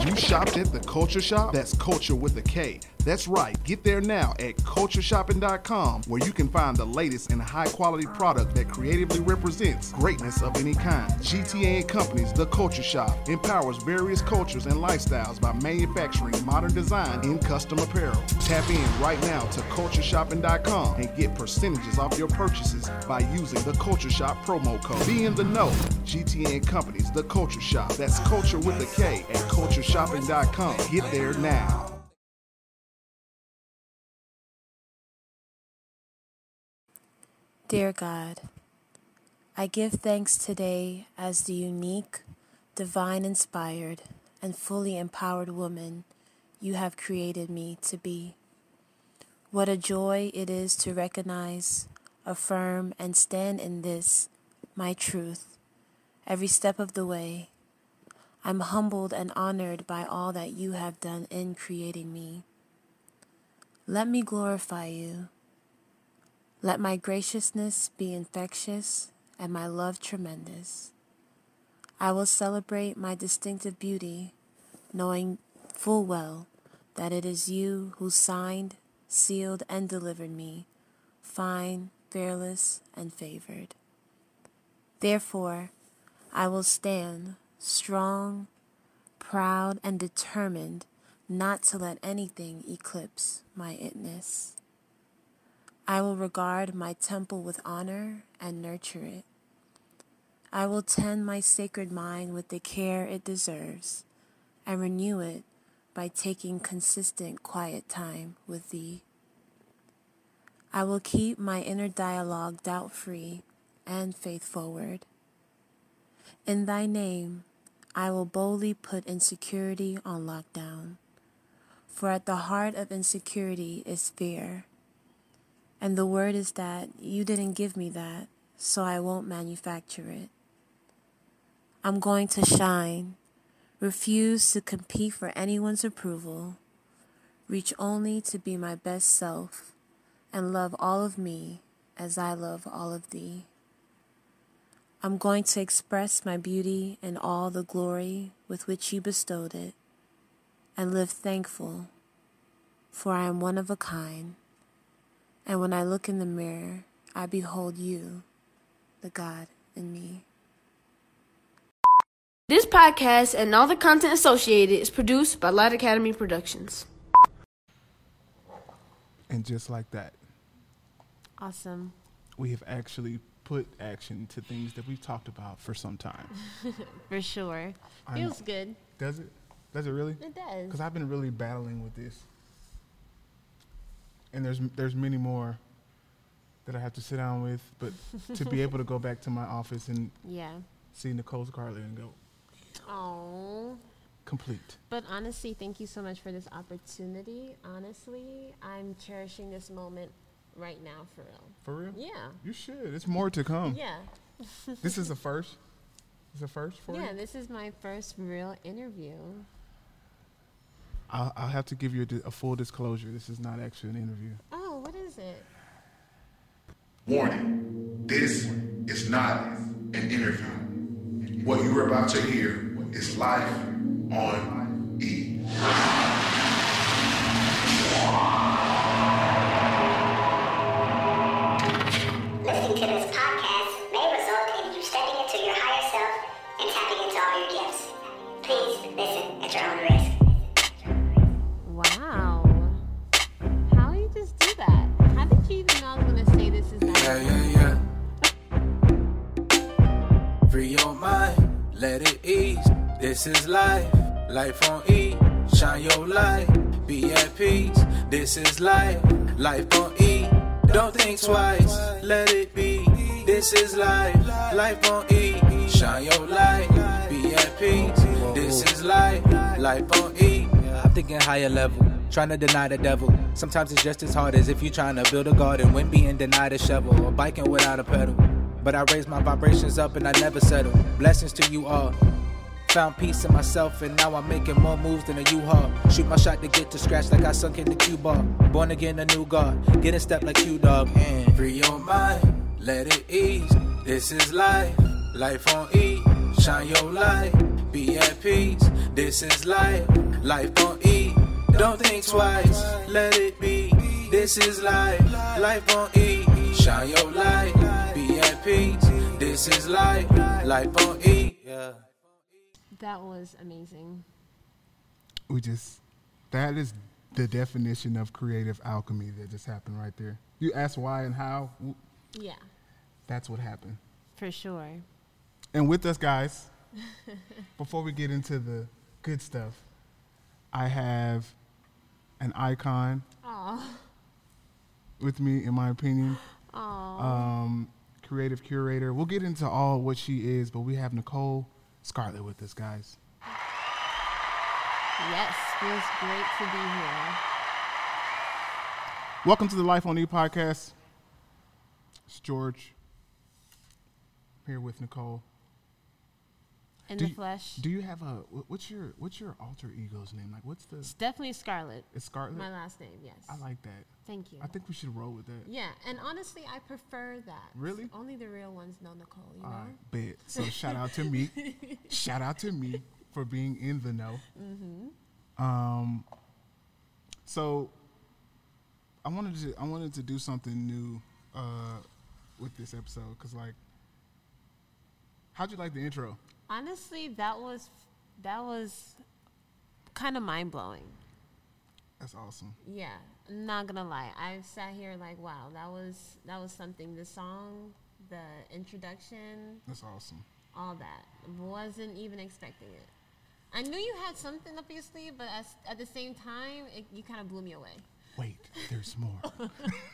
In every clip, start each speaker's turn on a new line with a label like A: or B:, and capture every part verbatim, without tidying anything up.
A: You shopped at The Culture Shop? That's culture with a K. That's right. Get there now at culture shopping dot com, where you can find the latest and high-quality product that creatively represents greatness of any kind. G T A and Company's The Culture Shop empowers various cultures and lifestyles by manufacturing modern design in custom apparel. Tap in right now to culture shopping dot com and get percentages off your purchases by using the Culture Shop promo code. Be in the know. G T A and Company's The Culture Shop. That's culture with a K at culture shopping dot com. Get there now.
B: Dear God, I give thanks today as the unique, divine-inspired, and fully empowered woman you have created me to be. What a joy it is to recognize, affirm, and stand in this, my truth, every step of the way. I'm humbled and honored by all that you have done in creating me. Let me glorify you. Let my graciousness be infectious and my love tremendous. I will celebrate my distinctive beauty, knowing full well that it is you who signed, sealed, and delivered me, fine, fearless, and favored. Therefore, I will stand strong, proud, and determined not to let anything eclipse my itness. I will regard my temple with honor and nurture it. I will tend my sacred mind with the care it deserves and renew it by taking consistent quiet time with thee. I will keep my inner dialogue doubt-free and faith-forward. In thy name, I will boldly put insecurity on lockdown, for at the heart of insecurity is fear. And the word is that you didn't give me that, so I won't manufacture it. I'm going to shine, refuse to compete for anyone's approval, reach only to be my best self, and love all of me as I love all of thee. I'm going to express my beauty in all the glory with which you bestowed it, and live thankful, for I am one of a kind. And when I look in the mirror, I behold you, the God in me.
C: This podcast and all the content associated is produced by Light Academy Productions.
D: And just like that,
B: Awesome.
D: we have actually put action to things that we've talked about for some time.
B: For sure.
D: I'm-
B: Feels good.
D: Does it? Does it really?
B: It does.
D: Because I've been really battling with this. And there's there's many more that I have to sit down with, but to be able to go back to my office and
B: Yeah.
D: see Nicole Scarlett and go,
B: Oh.
D: complete.
B: But honestly, thank you so much for this opportunity. Honestly, I'm cherishing this moment right now, for real.
D: For real?
B: Yeah.
D: You should. It's more to come.
B: Yeah.
D: This is a first. It's a first for
B: Yeah,
D: you?
B: this is my first real interview.
D: I'll, I'll have to give you a, di- a full disclosure. This is not actually an interview.
B: Oh, what is it?
E: Warning, this is not an interview. What you are about to hear is live on E.
F: Listening to this podcast may result in you stepping into your higher self and tapping into all your gifts. Please listen at your own risk.
B: Wow. How you just do that? How did you even know I was going to say this is not
G: Yeah, yeah, yeah. Free your mind, let it ease. This is life, life on E. Shine your light, be at peace. This is life, life on E. Don't think twice, let it be. This is life, life on E. Shine your light, be at peace. This is life, life on E. I'm thinking higher level, trying to deny the devil. Sometimes it's just as hard as if you're trying to build a garden when being denied a shovel or biking without a pedal. But I raise my vibrations up and I never settle. Blessings to you all. Found peace in myself and now I'm making more moves than a U-Haul. Shoot my shot to get to scratch like I sunk in the cue ball. Born again a new God, get in step like you dog. And free your mind, let it ease. This is life, life on E. Shine your light, be at peace. This is life, life on E. Don't think twice, let it be. This is life, life on E. Shine your light, be at peace. This is life, life on E. Yeah.
H: That was amazing.
D: We just, that is the definition of creative alchemy that just happened right there. You ask why and how,
H: Yeah,
D: that's what happened.
H: for sure.
D: And with us, guys, before we get into the good stuff, I have an icon
H: Aw.
D: with me, in my opinion.
H: Aw.
D: Um, creative curator. We'll get into all what she is, but we have Nicole Scarlett with us, guys.
H: Yes, feels great to be here.
D: Welcome to the Life on E podcast. It's George. I'm here with Nicole.
H: In
D: Do
H: the
D: you-
H: flesh.
D: Do you have a wh- what's your what's your alter ego's name? Like, what's the?
H: It's definitely Scarlett.
D: It's Scarlett.
H: My last name, yes.
D: I like that.
H: Thank you.
D: I think we should roll with that.
H: Yeah, and honestly, I prefer that.
D: Really?
H: Only the real ones know Nicole, you know?
D: All right, bet. So shout out to me. Shout out to me for being in the know. Mm-hmm. Um. So I wanted to I wanted to do something new uh, with this episode because, like, how'd you like the intro?
H: Honestly, that was that was kind of mind blowing.
D: That's awesome.
H: Yeah, I'm not gonna lie. I sat here like, wow, that was that was something. The song, the introduction,
D: That's awesome.
H: all that. Wasn't even expecting it. I knew you had something up your sleeve, but as, at the same time, it, you kind of blew me away.
D: Wait, there's more.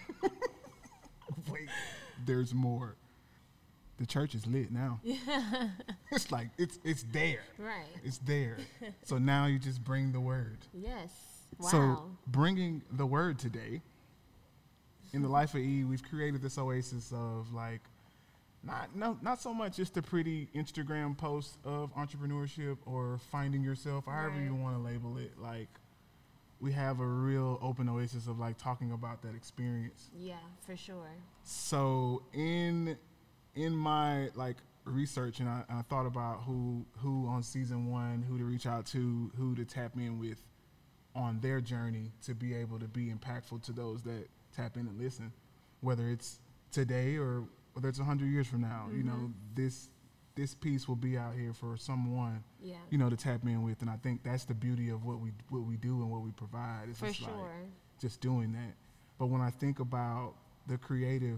D: Wait, there's more. The church is lit now. It's like it's it's there.
H: Right.
D: It's there. So now you just bring the word.
H: Yes. Wow.
D: So bringing the word today, in the life of E, we've created this oasis of like, not no not so much just a pretty Instagram post of entrepreneurship or finding yourself, or however
H: Right.
D: you want to label it. Like, we have a real open oasis of like talking about that experience.
H: Yeah, for sure.
D: So in in my like research, and I, I thought about who who on season one, who to reach out to, who to tap in with on their journey to be able to be impactful to those that tap in and listen, whether it's today or whether it's a hundred years from now. Mm-hmm. You know, this this piece will be out here for someone,
H: Yeah.
D: you know, to tap in with, and I think that's the beauty of what we what we do and what we provide. It's
H: For
D: just
H: sure.
D: like just doing that. But when I think about the creative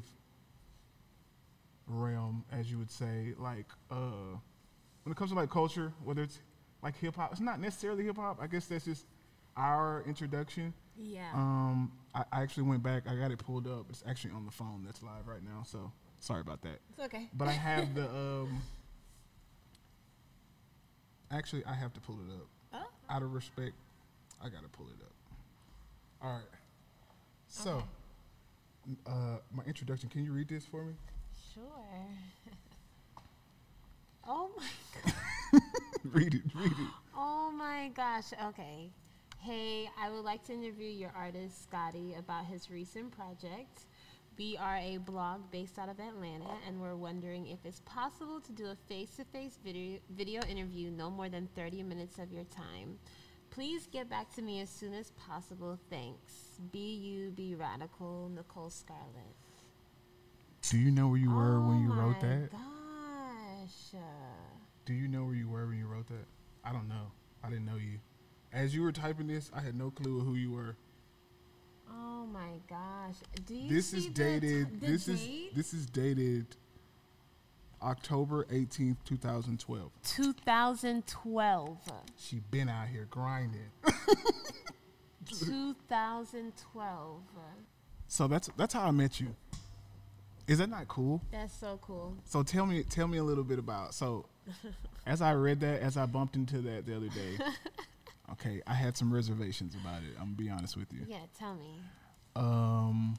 D: realm, as you would say, like uh, when it comes to like culture, whether it's like hip hop, it's not necessarily hip hop. I guess that's just our introduction.
H: Yeah.
D: Um, I, I actually went back. I got it pulled up. It's actually on the phone that's live right now. So sorry about that.
H: It's okay.
D: But I have the. Um, actually, I have to pull it up.
H: Oh.
D: Out of respect, I gotta pull it up. All right. So,
H: Okay.
D: uh, my introduction. Can you read this for me?
H: Sure. Oh my god.
D: read it. Read it.
H: Oh my gosh. Okay. Hey, I would like to interview your artist, Scotty, about his recent project. We are a blog based out of Atlanta, and we're wondering if it's possible to do a face-to-face video, video interview no more than thirty minutes of your time. Please get back to me as soon as possible. Thanks. B U B Radical, Nicole Scarlett.
D: Do you know where you were when you
H: oh
D: wrote
H: my
D: that?
H: Gosh.
D: Do you know where you were when you wrote that? I don't know. I didn't know you. As you were typing this, I had no clue who you were.
H: Oh my gosh. Do you
D: This
H: see
D: is
H: the
D: dated.
H: t- the
D: this is
H: date?
D: this is dated October eighteenth, two thousand twelve.
H: two thousand twelve.
D: She been out here grinding.
H: two thousand twelve.
D: So that's that's how I met you. Is that not cool?
H: That's so cool.
D: So tell me tell me a little bit about. So as I read that, as I bumped into that the other day, okay, I had some reservations about it. I'm gonna be honest with you.
H: Yeah, tell me.
D: Um,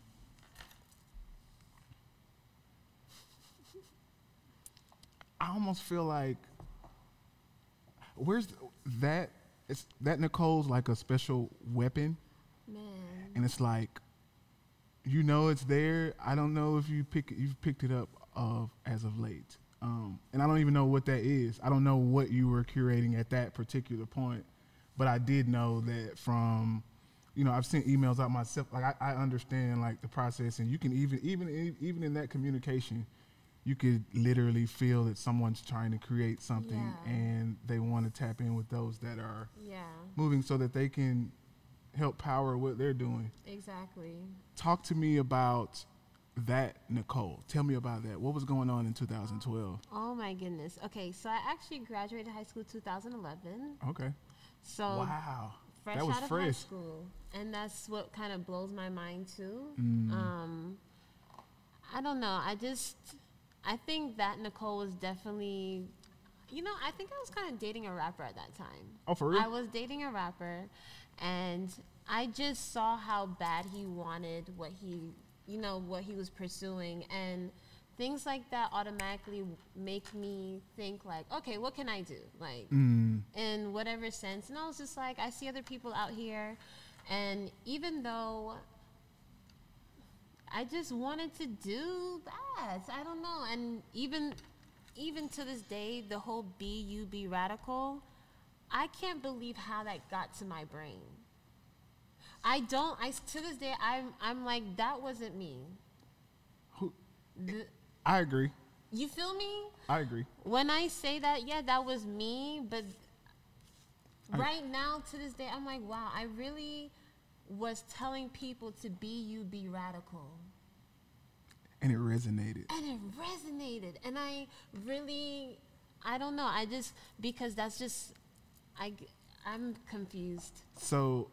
D: I almost feel like where's th- that? It's that Nicole's like a special weapon,
H: Man.
D: and it's like, you know, it's there. I don't know if you pick it, you've picked it up of as of late. Um, and I don't even know what that is. I don't know what you were curating at that particular point, but I did know that from, you know, I've sent emails out myself. Like I, I understand like the process, and you can even even even in that communication, you could literally feel that someone's trying to create something,
H: Yeah.
D: and they want to tap in with those that are
H: Yeah,
D: moving so that they can help power what they're doing.
H: exactly.
D: Talk to me about that, Nicole. Tell me about that. What was going on in two thousand twelve?
H: Oh my goodness. Okay, so I actually graduated high school two thousand eleven.
D: Okay.
H: So
D: Wow.
H: fresh
D: That was
H: out of high
D: fresh.
H: school, and that's what kind of blows my mind too.
D: Mm.
H: Um, I don't know. I just, I think that Nicole was definitely, you know, I think I was kind of dating a rapper at that time.
D: Oh, for real?
H: I was dating a rapper, and I just saw how bad he wanted what he, you know, what he was pursuing, and things like that automatically make me think like, okay, what can I do? Like,
D: Mm.
H: in whatever sense. And I was just like, I see other people out here, and even though I just wanted to do that, I don't know. And even even to this day, the whole be you, be radical, I can't believe how that got to my brain. I don't, I, to this day, I'm, I'm like, that wasn't me.
D: Who-
H: The,
D: I agree.
H: you feel me?
D: I agree.
H: When I say that, yeah, that was me, but
D: I-
H: right now, to this day, I'm like, wow, I really was telling people to be you, be radical.
D: And it resonated.
H: And it resonated. And I really, I don't know, I just, because that's just, I, g- I'm confused.
D: So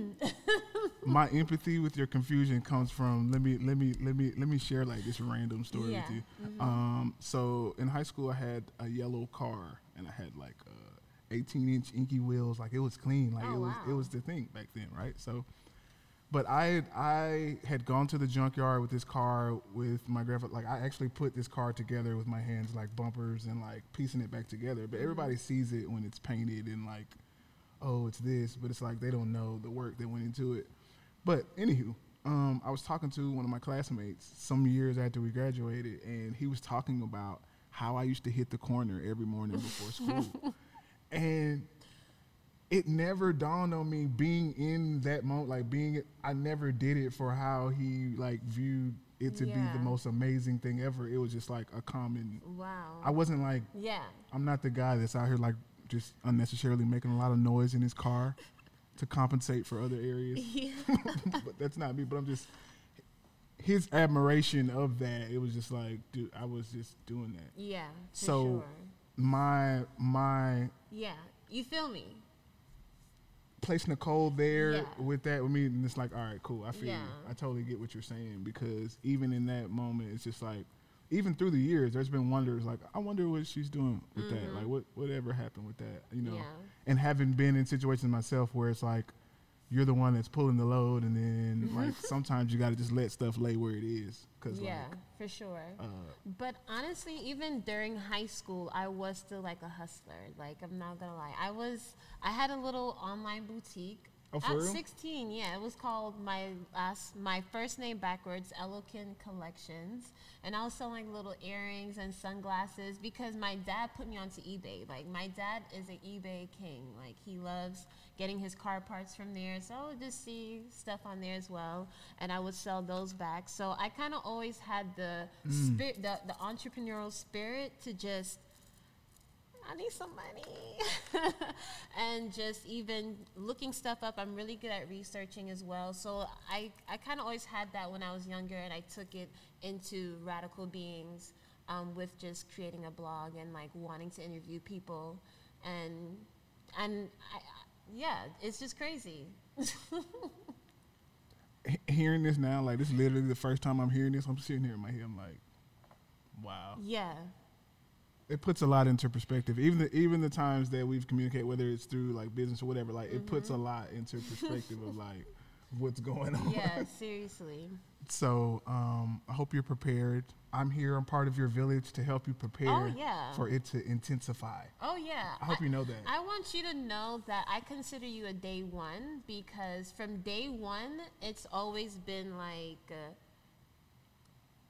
D: my empathy with your confusion comes from let me let me let me let me share like this random story
H: Yeah.
D: with you.
H: Mhm.
D: Um, so in high school I had a yellow car and I had like uh, eighteen inch inky wheels. Like it was clean. Like
H: Oh,
D: it was it
H: wow.
D: was the thing back then, right? So, but I I had gone to the junkyard with this car with my grandfather. Like I actually put this car together with my hands, like bumpers and like piecing it back together. But everybody sees it when it's painted and like, oh, it's this, but it's like they don't know the work that went into it. But anywho, um, I was talking to one of my classmates some years after we graduated, and he was talking about how I used to hit the corner every morning before school. And it never dawned on me being in that moment, like being, I never did it for how he like viewed it to be
H: Yeah.
D: the most amazing thing ever. It was just like a common,
H: Wow.
D: I wasn't like,
H: Yeah.
D: I'm not the guy that's out here like just unnecessarily making a lot of noise in his car to compensate for other areas.
H: Yeah.
D: But that's not me. But I'm just his admiration of that. It was just like, dude, I was just doing that.
H: Yeah, for
D: So
H: sure.
D: my my
H: Yeah, you feel me?
D: place Nicole there
H: Yeah.
D: with that with me, and it's like, all right, cool. I feel
H: Yeah.
D: you. I totally get what you're saying, because even in that moment, it's just like, even through the years, there's been wonders like, I wonder what she's doing with that. Like, what whatever happened with that, you know?
H: Yeah.
D: And having been in situations myself where it's like, you're the one that's pulling the load, and then like sometimes you got to just let stuff lay where it is, cause
H: Yeah,
D: like,
H: for sure.
D: uh,
H: But honestly, even during high school, I was still like a hustler. Like, I'm not gonna lie. I was, I had a little online boutique.
D: Oh, for
H: At
D: real?
H: sixteen, yeah. It was called my last, my first name backwards, Elokin Collections. And I was selling like little earrings and sunglasses because my dad put me onto eBay. Like, my dad is an eBay king. Like, he loves getting his car parts from there. So I would just see stuff on there as well. And I would sell those back. So I kind of always had the spirit, the, the entrepreneurial spirit to just, I need some money. And just even looking stuff up, I'm really good at researching as well. So I, I kind of always had that when I was younger, and I took it into Radical Beings um, with just creating a blog and like wanting to interview people. And, and I, I, yeah, it's just crazy.
D: he- hearing this now, like this is literally the first time I'm hearing this. I'm sitting here in my head, I'm like, wow.
H: Yeah.
D: It puts a lot into perspective. Even the even the times that we've communicated, whether it's through like business or whatever, like it puts a lot into perspective of like what's going on.
H: Yeah, seriously.
D: So um, I hope you're prepared. I'm here. I'm part of your village to help you prepare
H: Oh, yeah.
D: for it to intensify.
H: Oh, yeah.
D: I hope you know that.
H: I want you to know that I consider you a day one, because from day one, it's always been like, uh,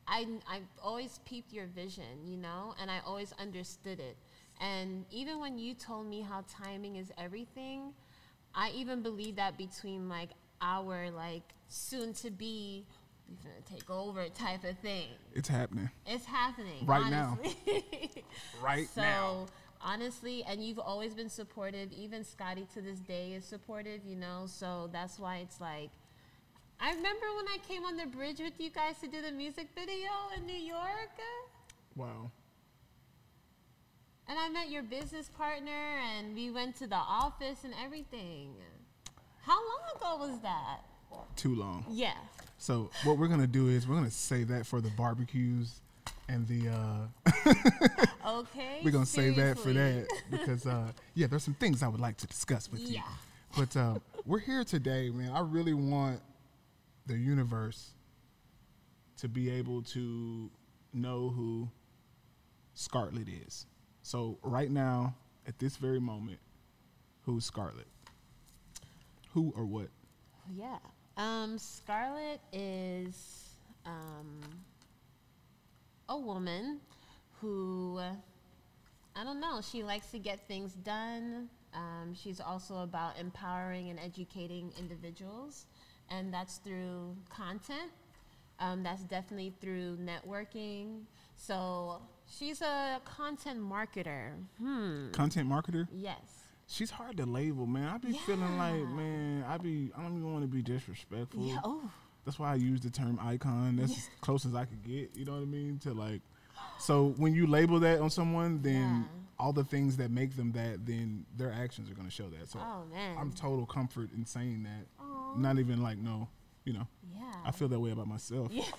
H: I, I've always peeped your vision, you know, and I always understood it. And even when you told me how timing is everything, I even believe that between, like, our, like, soon-to-be, we're gonna take over type of thing.
D: It's happening.
H: It's happening.
D: Right
H: honestly.
D: now. Right
H: so,
D: now.
H: Honestly, and you've always been supportive. Even Scotty to this day is supportive, you know, so that's why it's like, I remember when I came on the bridge with you guys to do the music video in New York.
D: Wow.
H: And I met your business partner, and we went to the office and everything. How long ago was that?
D: Too long.
H: Yeah.
D: So what we're going to do is we're going to save that for the barbecues and the uh
H: okay.
D: We're going to save that for that because uh yeah, there's some things I would like to discuss with
H: yeah.
D: you. But uh we're here today, man. I really want the universe to be able to know who Scarlett is. So right now, at this very moment, who's Scarlett? Who or what?
H: Yeah. Um, Scarlett is um, a woman who, I don't know, she likes to get things done. Um, she's also about empowering and educating individuals, and that's through content. Um, that's definitely through networking. So she's a content marketer. Hmm.
D: Content marketer?
H: Yes.
D: She's hard to label, man. I be
H: Yeah.
D: feeling like, man, I be, I don't even want to be disrespectful.
H: Yeah. Oh.
D: That's why I use the term icon. That's as close as I could get. You know what I mean? To like, so when you label that on someone, then
H: Yeah.
D: all the things that make them that, then their actions are going to show that. So
H: Oh, man.
D: I'm total comfort in saying that.
H: Aw.
D: Not even like, no, you know,
H: Yeah.
D: I feel that way about myself.
H: Yeah.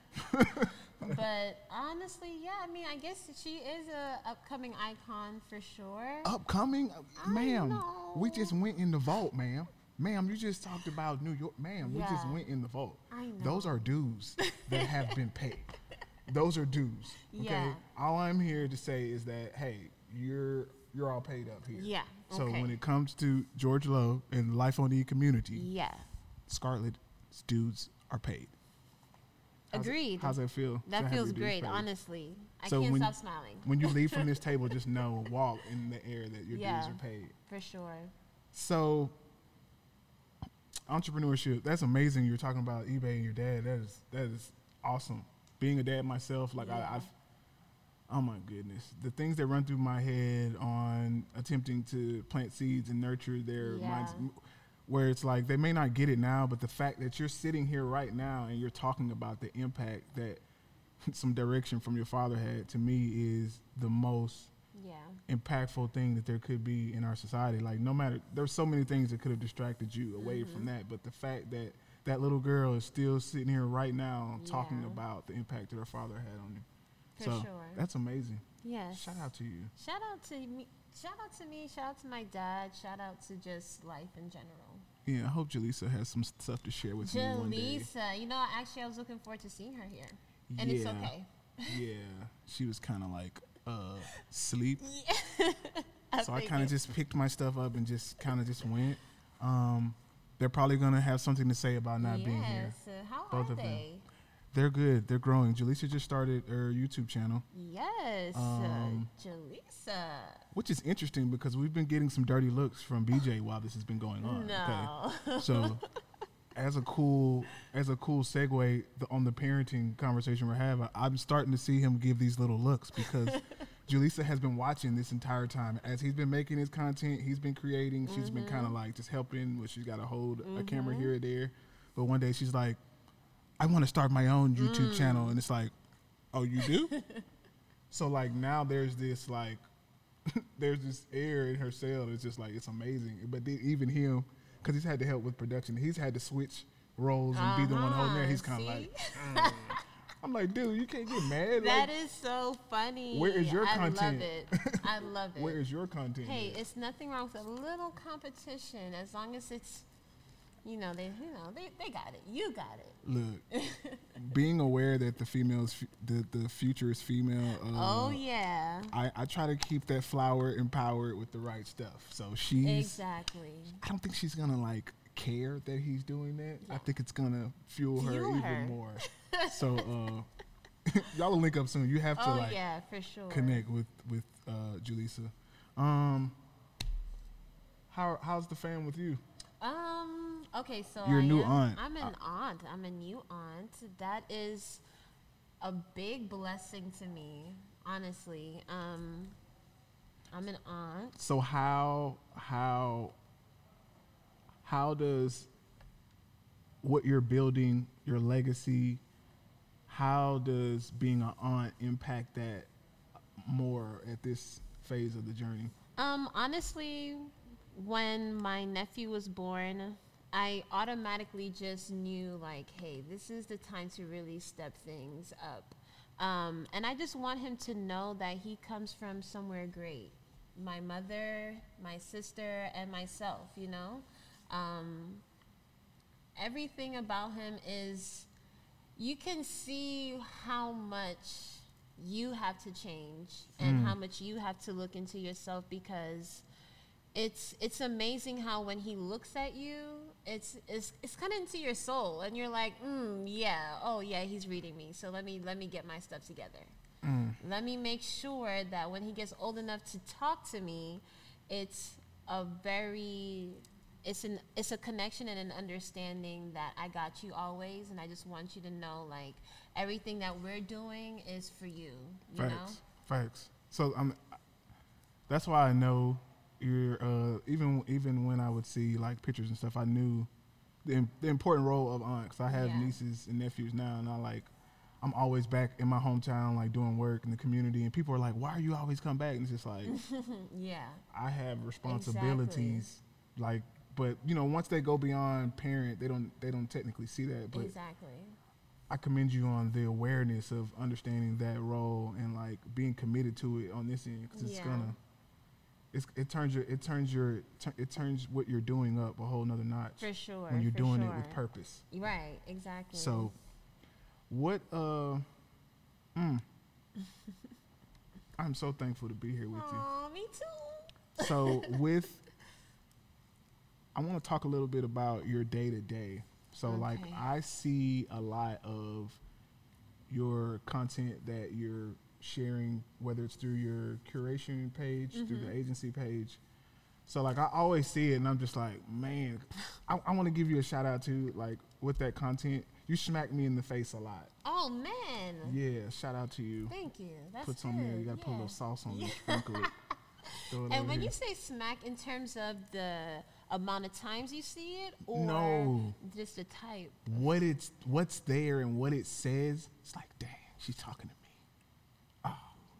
H: But honestly, yeah, I mean, I guess she is a upcoming icon for sure.
D: Upcoming?
H: I
D: Ma'am,
H: know.
D: we just went in the vault, ma'am. Ma'am, you just talked about New York. Ma'am, we just
H: Yeah.
D: went in the vault.
H: I know.
D: Those are dues that have been paid. Those are dues. Okay.
H: Yeah.
D: All I'm here to say is that, hey, you're you're all paid up here.
H: Yeah,
D: So
H: okay.
D: when it comes to George Lowe and Life on E community,
H: Yeah.
D: Scarlett's dues are paid. How's it-
H: Agreed.
D: how's that feel? to
H: That
D: have
H: feels
D: your dues
H: great,
D: paid?
H: honestly. I
D: So
H: can't
D: when-
H: stop smiling.
D: When you leave from this table, just know, walk in the air that your
H: Yeah.
D: dues are paid.
H: For sure.
D: So, entrepreneurship, that's amazing. You're talking about eBay and your dad. That is that is awesome. Being a dad myself, like I,
H: Yeah.
D: I've, oh my goodness, the things that run through my head on attempting to plant seeds and nurture their
H: Yeah.
D: minds, where it's like they may not get it now, but the fact that you're sitting here right now and you're talking about the impact that some direction from your father had, to me, is the most
H: Yeah.
D: impactful thing that there could be in our society. Like, no matter, there's so many things that could have distracted you away
H: Mm-hmm.
D: from that, but the fact that that little girl is still sitting here right now talking
H: Yeah.
D: about the impact that her father had on you.
H: For
D: so
H: sure.
D: that's amazing.
H: Yes.
D: Shout out to you.
H: Shout out to me. Shout out to me. Shout out to my dad. Shout out to just life in general.
D: Yeah, I hope Jaleesa has some stuff to share with me one day.
H: Jaleesa, you know, actually, I was looking forward to seeing her here, and it's
D: Yeah.
H: okay.
D: Yeah, she was kind of like uh, sleep.
H: I
D: So I
H: figured.
D: kind of just picked my stuff up and just kind of just went. Um, they're probably gonna have something to say about not being here.
H: Yes. uh, How
D: Both
H: are
D: of them.
H: they?
D: They're good. They're growing. Jaleesa just started her YouTube channel,
H: Yes.
D: Um,
H: uh, Jaleesa.
D: which is interesting because we've been getting some dirty looks from B J while this has been going on.
H: No.
D: Okay? So, as a cool as a cool segue the, on the parenting conversation we're having, I'm starting to see him give these little looks because Jaleesa has been watching this entire time as he's been making his content. He's been creating. She's been kind of like just helping. Where she's got to hold a camera here or there. But one day she's like, I want to start my own YouTube channel. And it's like, oh, you do? So like now there's this like, there's this air in her cell that's just like, it's amazing. But then even him, because he's had to help with production, he's had to switch roles and be the one holding there. He's kind of
H: Uh-huh,
D: like,
H: see?
D: mm. I'm like, dude, you can't get mad.
H: That
D: like,
H: is so funny.
D: Where is your
H: I
D: content?
H: love it. I love it.
D: where is your content?
H: Hey,
D: at?
H: it's nothing wrong with a little competition as long as it's, you know, they, you know, they, they got it. You got it.
D: Look, being aware that the females, the the future is female. Uh,
H: Oh yeah.
D: I, I try to keep that flower empowered with the right stuff. So she's.
H: Exactly.
D: I don't think she's gonna like care that he's doing that. I think it's gonna fuel her
H: Fuel
D: even
H: her.
D: more. So uh, y'all will link up soon. You have to
H: Oh
D: like
H: yeah, for sure.
D: connect with with uh, Julissa. Um, how how's the fam with you?
H: Um. Okay. So
D: You're a
H: I
D: new
H: am,
D: aunt.
H: I'm an aunt. I'm a new aunt. That is a big blessing to me, honestly. Um. I'm an aunt.
D: So how how how does what you're building, your legacy, how does being an aunt impact that more at this phase of the journey?
H: Um. Honestly, when my nephew was born, I automatically just knew, like, hey, this is the time to really step things up. Um, and I just want him to know that he comes from somewhere great. My mother, my sister, and myself, you know? Um, everything about him is, you can see how much you have to change and
D: Mm.
H: how much you have to look into yourself, because it's it's amazing how when he looks at you, it's it's it's kind of into your soul, and you're like, mm, yeah, oh yeah, he's reading me. So let me let me get my stuff together.
D: Mm.
H: Let me make sure that when he gets old enough to talk to me, it's a very it's an it's a connection and an understanding that I got you always, and I just want you to know, like, everything that we're doing is for you. You
D: Facts.
H: know?
D: Facts. So um, that's why I know you're. Uh, even even when I would see like pictures and stuff, I knew the im- the important role of aunt. Cause I have
H: Yeah.
D: nieces and nephews now, and I like. I'm always back in my hometown, like doing work in the community, and people are like, "Why are you always come back?" And it's just like,
H: Yeah.
D: I have responsibilities, like, but you know, once they go beyond parent, they don't they don't technically see that. But
H: Exactly.
D: I commend you on the awareness of understanding that role and like being committed to it on this end, because it's
H: Yeah.
D: gonna, it's it turns your it turns your it turns what you're doing up a whole nother notch
H: For sure.
D: when you're
H: for
D: doing
H: sure.
D: it with purpose.
H: Right, exactly.
D: So, what uh, mm, I'm so thankful to be here with you.
H: Aw, me too.
D: So with, I want to talk a little bit about your day to day. So like
H: Okay.
D: I see a lot of your content that you're sharing, whether it's through your curation page, through
H: Mm-hmm.
D: the agency page. So like I always see it and I'm just like, man, I, I want to give you a shout out to like with that content. You smack me in the face a lot.
H: Oh man.
D: Yeah, shout out to you.
H: Thank you. That's
D: Put some
H: good.
D: there. You got to put a
H: yeah.
D: little sauce on it, sprinkle it. Throw it
H: And
D: over
H: when
D: here.
H: you say smack, in terms of the amount of times you see it, or
D: No.
H: just the type?
D: what it's what's there and what it says, it's like, dang, she's talking to me.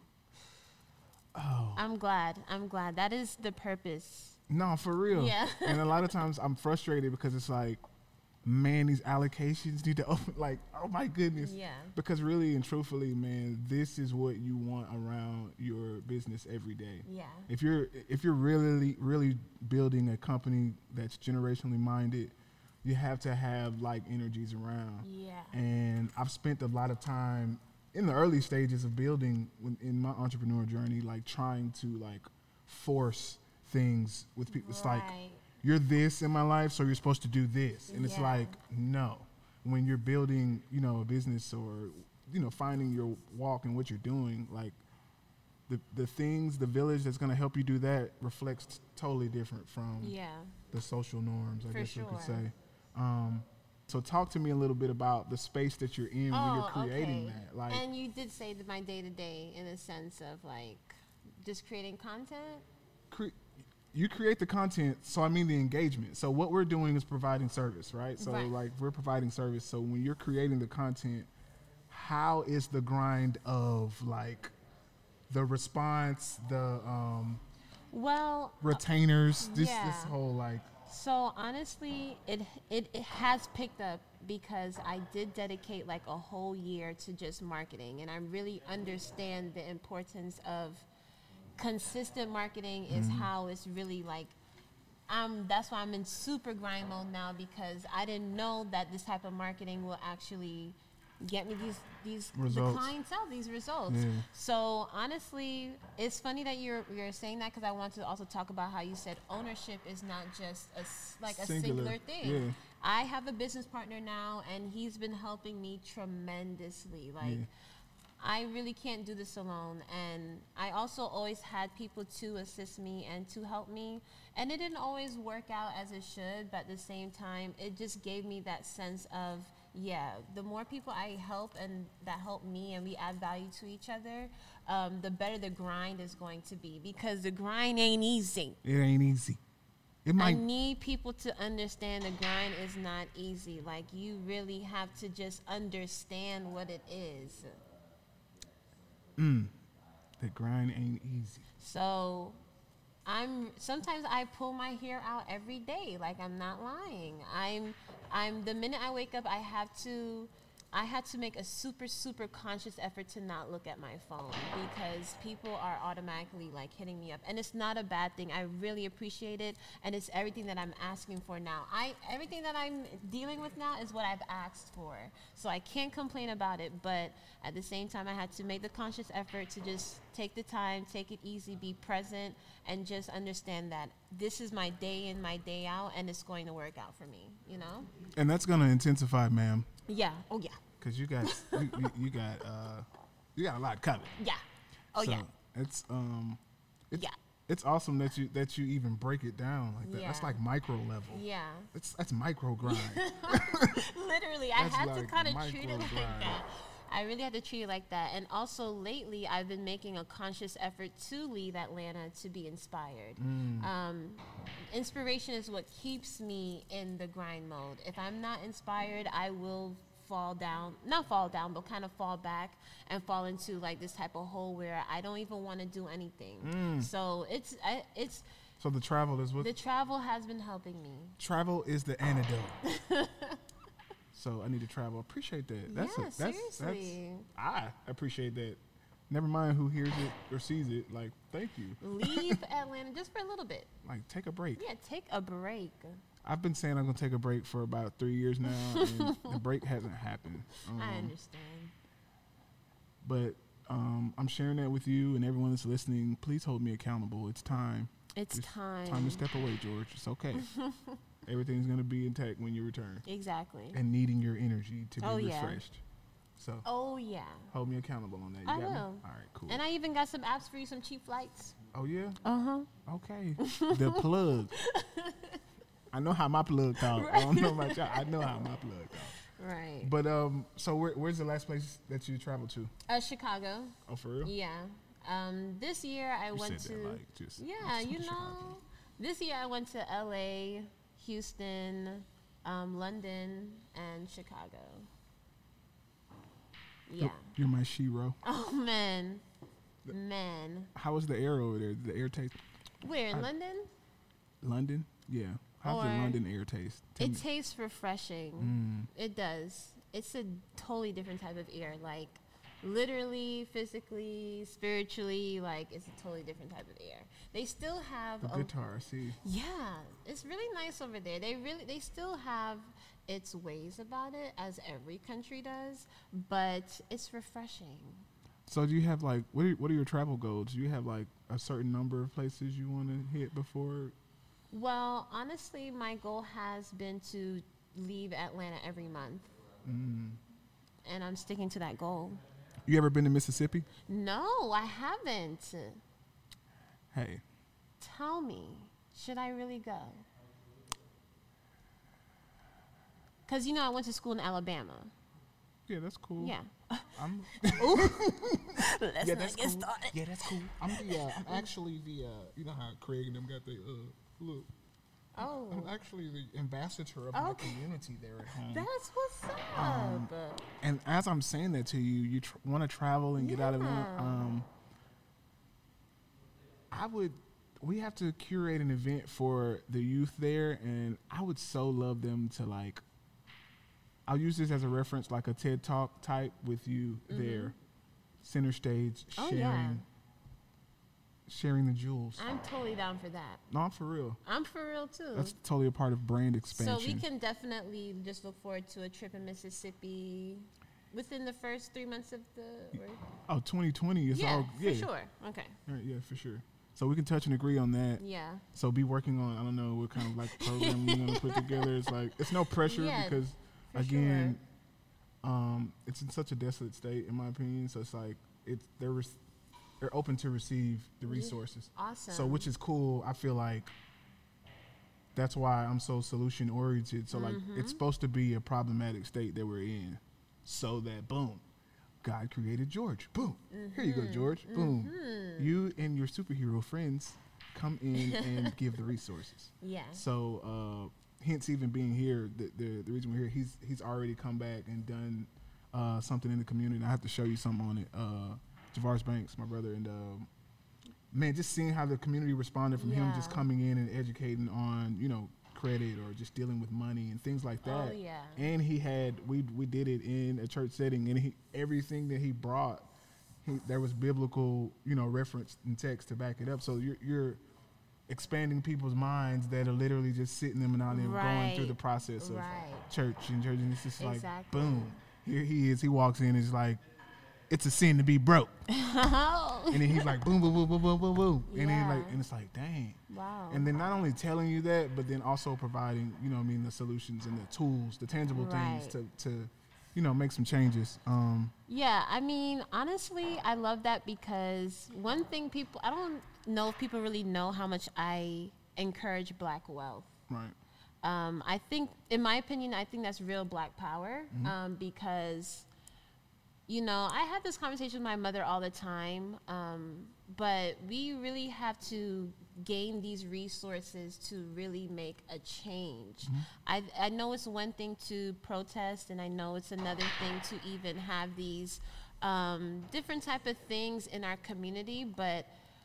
D: Oh. Oh.
H: I'm glad. I'm glad. That is the purpose.
D: No, for real.
H: Yeah.
D: And a lot of times I'm frustrated because it's like, man, these allocations need to open, like, oh my goodness.
H: Yeah.
D: Because really and truthfully, man, this is what you want around your business every day.
H: Yeah.
D: If you're if you're really really building a company that's generationally minded, you have to have like energies around.
H: Yeah.
D: And I've spent a lot of time in the early stages of building when, in my entrepreneur journey, like trying to like force things with people. It's like,
H: Right.
D: you're this in my life, so you're supposed to do this. And it's
H: Yeah.
D: like, no. When you're building, you know, a business or, you know, finding your walk and what you're doing, like the the things, the village that's going to help you do that reflects t- totally different from
H: Yeah.
D: the social norms, I
H: For
D: guess you could
H: sure.
D: say. Um, so talk to me a little bit about the space that you're in when you're creating
H: okay.
D: that. Like,
H: And you did say that my day to day, in a sense of like just creating content.
D: cre- you create the content, so I mean the engagement. So what we're doing is providing service, right? So
H: Right.
D: like we're providing service. So when you're creating the content, how is the grind of like the response, the um,
H: Well,
D: retainers, this this
H: yeah.
D: whole like
H: so honestly, it, it it has picked up because I did dedicate like a whole year to just marketing, and I really understand the importance of consistent marketing is how it's really like. Um, that's why I'm in super grind mode now, because I didn't know that this type of marketing will actually get me these these
D: Results.
H: the clientele, these results.
D: Yeah.
H: So honestly, it's funny that you're you're saying that, because I want to also talk about how you said ownership is not just a s- like a
D: Singular.
H: singular thing.
D: Yeah.
H: I have a business partner now, and he's been helping me tremendously. Like,
D: Yeah.
H: I really can't do this alone. And I also always had people to assist me and to help me. And it didn't always work out as it should, but at the same time, it just gave me that sense of, yeah, the more people I help and that help me and we add value to each other, um, the better the grind is going to be, because the grind ain't easy.
D: It ain't easy. It might.
H: I need people to understand the grind is not easy. Like, you really have to just understand what it is.
D: Mm, the grind ain't easy.
H: So I'm sometimes I pull my hair out every day. Like, I'm not lying. I'm I'm the minute I wake up, I have to I had to make a super, super conscious effort to not look at my phone, because people are automatically like hitting me up, and it's not a bad thing. I really appreciate it, and it's everything that I'm asking for now. I everything that I'm dealing with now is what I've asked for, so I can't complain about it. But at the same time, I had to make the conscious effort to just take the time, take it easy, be present, and just understand that this is my day in, my day out, and it's going to work out for me. You know.
D: And that's gonna intensify, ma'am.
H: Yeah. Oh yeah.
D: Cause you got you, you, you got uh you got a lot coming.
H: Yeah. Oh
D: so
H: yeah.
D: It's um it's,
H: Yeah.
D: It's awesome that you that you even break it down like that.
H: Yeah.
D: That's like micro level.
H: Yeah.
D: It's that's micro grind.
H: Literally, I
D: That's
H: had to
D: like
H: kind of treat it
D: micro
H: like
D: grind.
H: that. I really had to treat it like that. And also lately, I've been making a conscious effort to leave Atlanta to be inspired.
D: Mm.
H: Um, inspiration is what keeps me in the grind mode. If I'm not inspired, I will fall down, not fall down, but kind of fall back and fall into like this type of hole where I don't even want to do anything.
D: Mm.
H: So it's, I, it's,
D: So the travel is what
H: the travel has been helping me.
D: travel is the antidote. So I need to travel. Appreciate that. That's
H: Yeah,
D: a, that's,
H: seriously.
D: That's, I appreciate that. Never mind who hears it or sees it. Like, thank you.
H: Leave Atlanta just for a little bit.
D: Like, take a break.
H: Yeah, take a break.
D: I've been saying I'm gonna take a break for about three years now, and the break hasn't happened. Um,
H: I understand.
D: But um, I'm sharing that with you and everyone that's listening. Please hold me accountable. It's time.
H: It's time.
D: Time to step away, George. It's okay. Everything's gonna be intact when you return.
H: Exactly.
D: And needing your energy to be
H: Oh, yeah.
D: refreshed. So
H: Oh, yeah.
D: hold me accountable on that. You
H: I
D: got me?
H: will.
D: All right, cool.
H: And I even got some apps for you, some cheap flights.
D: oh yeah.
H: Uh-huh.
D: Okay. The plug. I know how my plug talk. I don't know about y'all. I know how my plug talk.
H: Right.
D: But um, so where, where's the last place that you traveled to?
H: Uh, Chicago.
D: Oh, for real?
H: Yeah. Um, this year I
D: You
H: went
D: said
H: to.
D: that like just.
H: yeah,
D: just
H: you
D: Chicago.
H: know. This year I went to L A, Houston, um, London, and Chicago. Yeah.
D: You're- You're my shero.
H: Oh, man. Man.
D: How was the air over there? Did the air taste?
H: Where, in
D: I-
H: London?
D: London? Yeah. How's the
H: Or-
D: London air taste? Tell
H: It
D: me.
H: tastes refreshing.
D: Mm.
H: It does. It's a totally different type of air. Like, literally, physically, spiritually, like, it's a totally different type of air. They still have
D: The
H: a,
D: guitar, I see.
H: yeah, it's really nice over there. They really, they still have its ways about it, as every country does, but it's refreshing.
D: So do you have like what are what are your travel goals? Do you have like a certain number of places you want to hit before?
H: Well, honestly, my goal has been to leave Atlanta every month,
D: Mm.
H: and I'm sticking to that goal.
D: You ever been to Mississippi?
H: No, I haven't.
D: Hey,
H: Tell me, should I really go? Because, you know, I went to school in Alabama.
D: yeah, that's cool.
H: Yeah.
D: I'm,
H: Let's
D: yeah,
H: not
D: that's
H: get
D: cool.
H: started.
D: Yeah, that's cool. I'm the uh, I'm actually the uh, you know how Craig and them got the uh, look.
H: Oh,
D: I'm actually the ambassador of my
H: Okay.
D: community there at home.
H: that's what's up.
D: Um, And as I'm saying that to you, you tr- want to travel and get out of that.
H: Yeah.
D: Um, I would. We have to curate an event for the youth there, and I would so love them to like. I'll use this as a reference, like a TED Talk type with you there, center stage,
H: Oh,
D: sharing,
H: yeah.
D: sharing the jewels.
H: I'm totally down for that.
D: No, I'm for real.
H: I'm for real, too.
D: That's totally a part of brand expansion.
H: So we can definitely just look forward to a trip in Mississippi within the first three months of the... Or,
D: Oh, twenty twenty is
H: yeah,
D: all.
H: for
D: Yeah,
H: sure. Okay.
D: All right, yeah, for sure. So we can touch and agree on that.
H: Yeah.
D: So be working on, I don't know what kind of like program we're gonna put together. It's like it's no pressure
H: Yeah,
D: because
H: for
D: again, Um, it's in such a desolate state, in my opinion. So it's like it's they're res- they're open to receive the resources.
H: Awesome.
D: So which is cool. I feel like that's why I'm so solution oriented. So like
H: Mm-hmm.
D: it's supposed to be a problematic state that we're in, so that boom, God created George. Boom, here you go, George. Boom, you and your superhero friends come in and give the resources.
H: Yeah.
D: So, uh, hence even being here, the, the the reason we're here, he's he's already come back and done uh, something in the community. And I have to show you something on it. Uh, Javaris Banks, my brother, and um, man, just seeing how the community responded from him just
H: Yeah.
D: coming in and educating on, you know, credit or just dealing with money and things like that.
H: Oh, yeah.
D: And he had we we did it in a church setting, and he everything that he brought, he, there was biblical, you know, reference and text to back it up. So you're you're expanding people's minds that are literally just sitting them and out there going through
H: Right.
D: the process of
H: Right.
D: church and church, and it's just like
H: Exactly.
D: boom, here he is. He walks in, and it's like it's a sin to be broke, and then he's like boom, boom, boom, boom, boom, boom, boom, and then like
H: Yeah.
D: and it's like dang.
H: Wow.
D: And then not only telling you that, but then also providing, you know, what I mean, the solutions and the tools, the tangible
H: Right.
D: things to, to, you know, make some changes. Um,
H: Yeah, I mean, honestly, I love that because one thing people, I don't know if people really know how much I encourage black wealth.
D: right.
H: Um, I think, in my opinion, I think that's real black power
D: Mm-hmm.
H: um, because, you know, I have this conversation with my mother all the time, um, but we really have to gain these resources to really make a change. I, I know it's one thing to protest, and I know it's another thing to even have these um, different type of things in our community, but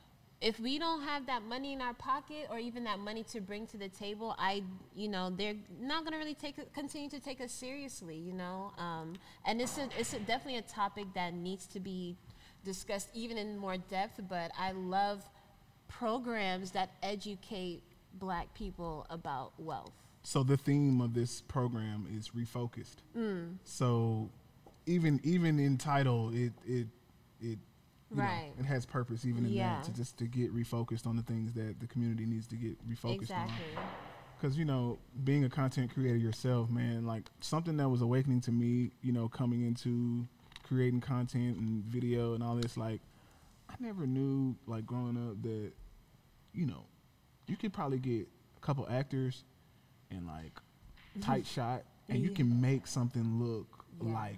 H: if we don't have that money in our pocket or even that money to bring to the table, I, you know, they're not going to really take it- continue to take us seriously, you know. Um, and it's a, it's a, definitely a topic that needs to be discussed even in more depth. But I love programs that educate black people about wealth.
D: So the theme of this program is refocused.
H: Mm.
D: So even, even in title, it, it, it, you know,
H: Right.
D: it has purpose even in
H: Yeah.
D: that to just to get refocused on the things that the community needs to get refocused
H: Exactly.
D: on. Because, you know, being a content creator yourself, man, like something that was awakening to me, you know, coming into creating content and video and all this, like I never knew, like growing up, that, you know, you could probably get a couple actors and like tight shot and you
H: Yeah.
D: can make something look
H: Yeah.
D: like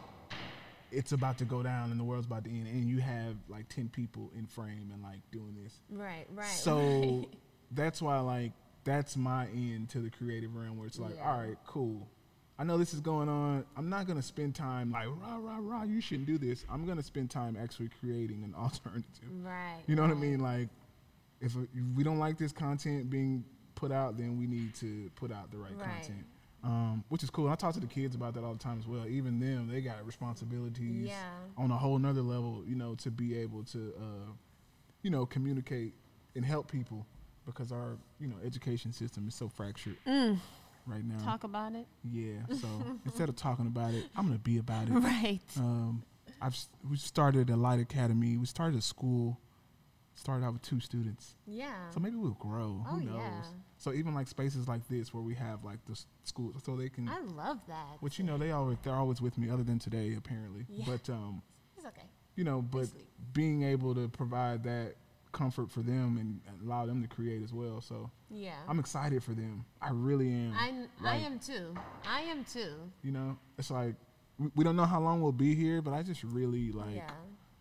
D: it's about to go down and the world's about to end, and you have like ten people in frame and like doing this.
H: Right, right.
D: So
H: right.
D: that's why, like, that's my end to the creative realm, where it's like,
H: Yeah.
D: all right, cool. I know this is going on. I'm not gonna spend time like rah rah rah. You shouldn't do this. I'm gonna spend time actually creating an alternative.
H: Right.
D: You know what I
H: right.
D: mean? Like, if, if we don't like this content being put out, then we need to put out the right,
H: Right.
D: content. Um, which is cool. I talk to the kids about that all the time as well. Even them, they got responsibilities
H: Yeah.
D: on a whole nother level, you know, to be able to, uh, you know, communicate and help people, because our, you know, education system is so fractured right now.
H: Talk about it.
D: Yeah. So instead of talking about it, I'm gonna be about it.
H: Right.
D: Um, I've s- we started a Light Academy. We started a school. Started out with two students.
H: Yeah.
D: So maybe we'll grow.
H: Oh,
D: Who knows?
H: yeah.
D: So even like spaces like this where we have like the s- schools, so they can.
H: I love that.
D: Which, you know, they always they're always with me, other than today apparently.
H: Yeah.
D: But um,
H: It's okay.
D: you know, but
H: sleep.
D: being able to provide that comfort for them and and allow them to create as well. So
H: Yeah.
D: I'm excited for them. I really am.
H: I, I
D: Like,
H: am too. I am too.
D: You know, it's like we, we don't know how long we'll be here, but I just really like.
H: yeah.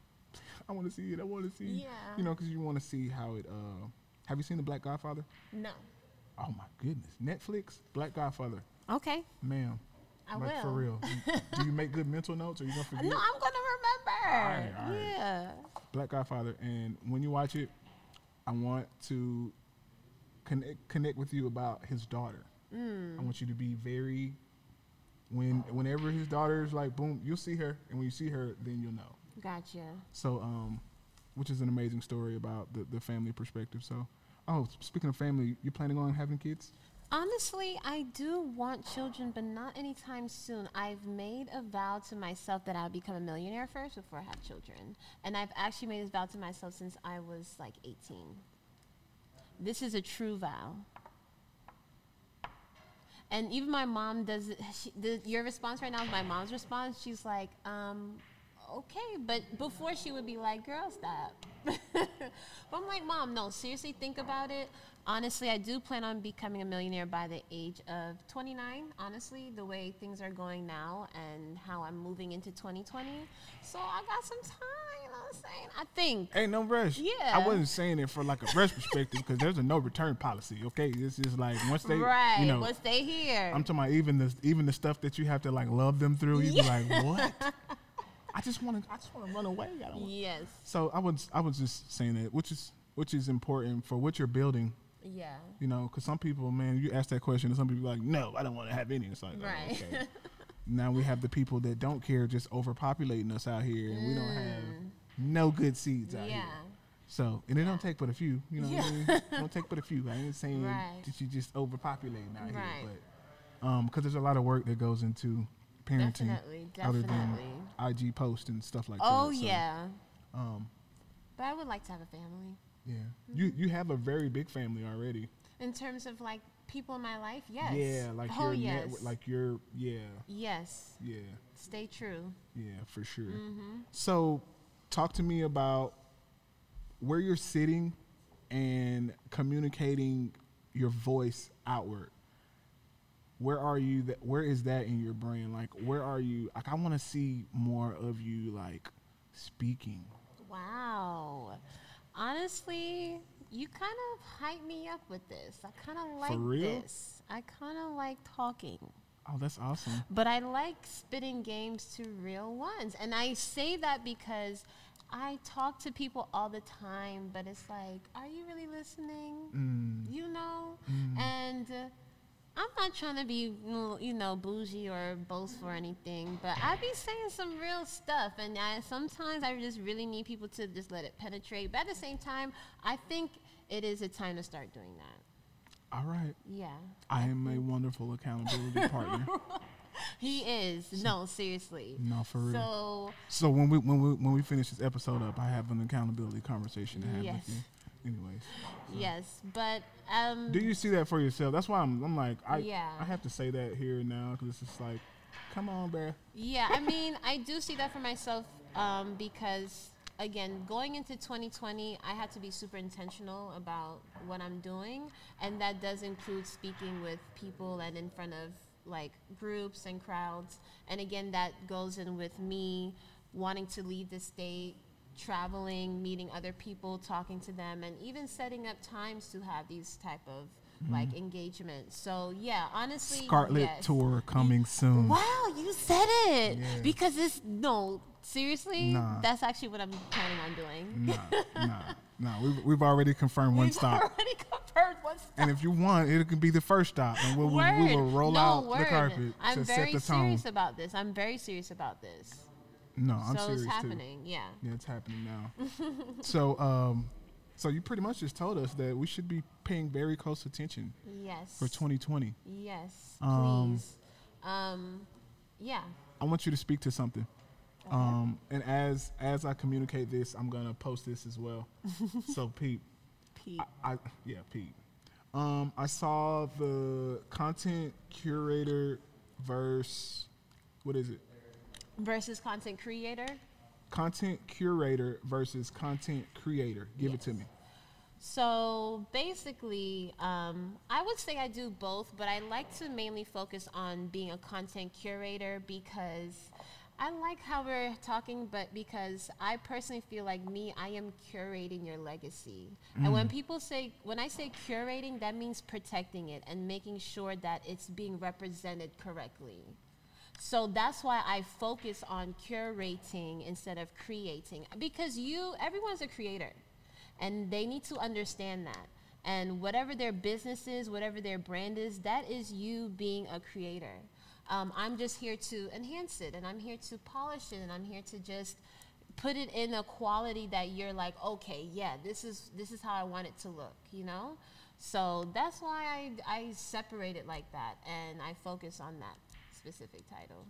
D: I want to see it. I want to see.
H: Yeah.
D: You know, because you want to see how it. Uh, have you seen the Black Godfather?
H: No.
D: Oh my goodness, Netflix, Black Godfather,
H: Okay.
D: ma'am.
H: I
D: like
H: will.
D: for real. You- do you make good mental notes, or you gonna forget?
H: No, I'm gonna remember.
D: right, all right.
H: Yeah.
D: Black Godfather, and when you watch it, I want to connect connect with you about his daughter.
H: Mm.
D: I want you to be very. When whenever his daughter's like boom, you'll see her, and when you see her, then you'll know.
H: Gotcha.
D: So, um, which is an amazing story about the, the family perspective. So, oh, speaking of family, you planning on having kids?
H: Honestly, I do want children, but not anytime soon. I've made a vow to myself that I'll become a millionaire first before I have children. And I've actually made this vow to myself since I was like eighteen. This is a true vow. And even my mom does it. She, the, your response right now is my mom's response. She's like, um, okay. But before she would be like, girl, stop. But I'm like, Mom, no, seriously, think about it. Honestly, I do plan on becoming a millionaire by the age of twenty-nine, honestly, the way things are going now and how I'm moving into twenty twenty. So I got some time, you know what I'm saying? I think.
D: Ain't no rush.
H: Yeah.
D: I wasn't saying it for like a rush perspective because there's a no return policy, okay? It's just like once they,
H: right,
D: you know.
H: once they here.
D: I'm talking about even the, even the stuff that you have to like love them through. You
H: Yeah.
D: be like, what? I just want to I just want to run away. I don't wanna.
H: Yes.
D: So I was I was just saying that, which is which is important for what you're building.
H: Yeah.
D: You know, because some people, man, you ask that question and some people are like, no, I don't want to have any. It's like,
H: Right.
D: oh, okay. Now we have the people that don't care just overpopulating us out here, and we don't have no good seeds out
H: Yeah.
D: here. So, and it don't take but a few. You know
H: Yeah.
D: what I mean? It don't take but a few. I ain't saying
H: Right.
D: that you just overpopulating out
H: Right.
D: here, but um, because there's a lot of work that goes into parenting,
H: Definitely,
D: other than
H: definitely.
D: I G posts and stuff like
H: Oh,
D: that. So,
H: yeah.
D: Um,
H: But I would like to have a family.
D: yeah. You you have a very big family already.
H: In terms of like people in my life, yes.
D: Yeah, like
H: oh,
D: your
H: yes.
D: network, like your yeah,
H: yes.
D: yeah,
H: Stay true.
D: yeah, for sure.
H: Mm-hmm.
D: So, talk to me about where you're sitting and communicating your voice outward. Where are you? That where is that in your brain? Like, where are you? Like, I want to see more of you, like, speaking.
H: Wow. Honestly, you kind of hype me up with this. I kind of like
D: real?
H: this. I kind of like talking.
D: Oh, that's awesome.
H: But I like spitting games to real ones. And I say that because I talk to people all the time, but it's like, are you really listening?
D: Mm.
H: You know?
D: Mm.
H: And uh, I'm not trying to be, you know, bougie or boastful or anything, but I be saying some real stuff. And I, sometimes I just really need people to just let it penetrate. But at the same time, I think it is a time to start doing that.
D: All right.
H: Yeah.
D: I am a wonderful accountability partner.
H: He is. No, seriously.
D: No, for real.
H: So,
D: So when we when we when we finish this episode up, I have an accountability conversation to have
H: yes.
D: with you. Anyways. So.
H: Yes, but um
D: Do you see that for yourself? That's why I'm I'm like I
H: Yeah.
D: I have to say that here and now because it's just like, come on, bear.
H: yeah, I mean, I do see that for myself um because again, going into twenty twenty, I had to be super intentional about what I'm doing, and that does include speaking with people and in front of like groups and crowds. And again, that goes in with me wanting to leave the state, traveling, meeting other people, talking to them, and even setting up times to have these type of like engagements. So yeah, honestly,
D: Scarlet
H: yes.
D: tour coming soon.
H: Wow, you said it.
D: Yeah.
H: Because it's no, seriously,
D: Nah.
H: that's actually what I'm planning on doing.
D: Nah, nah, nah. We've we've already confirmed one
H: We've
D: stop.
H: already confirmed one stop.
D: And if you want, it could be the first stop, and we'll, we,
H: Word.
D: we will roll
H: no,
D: out
H: word.
D: the carpet
H: I'm
D: to set
H: very
D: the tone.
H: serious about this. I'm very serious about this.
D: No, I'm
H: so
D: serious
H: it's
D: too.
H: happening. Yeah.
D: Yeah, it's happening now. so, um, so you pretty much just told us that we should be paying very close attention
H: Yes.
D: for twenty twenty.
H: Yes.
D: Um,
H: Please. Um, yeah.
D: I want you to speak to something. Um, and as as I communicate this, I'm gonna post this as well. So, Pete,
H: Pete.
D: I, I yeah, Pete. Um, I saw the content curator verse. What is it?
H: Versus content creator.
D: Content curator versus content creator. Give it to me.
H: So basically, um, I would say I do both, but I like to mainly focus on being a content curator because I like how we're talking, but because I personally feel like me, I am curating your legacy. Mm. And when people say, when I say curating, that means protecting it and making sure that it's being represented correctly. So that's why I focus on curating instead of creating, because you, everyone's a creator. And they need to understand that. And whatever their business is, whatever their brand is, that is you being a creator. Um, I'm just here to enhance it, and I'm here to polish it, and I'm here to just put it in a quality that you're like, okay, yeah, this is this is how I want it to look, you know? So that's why I, I separate it like that, and I focus on that specific title.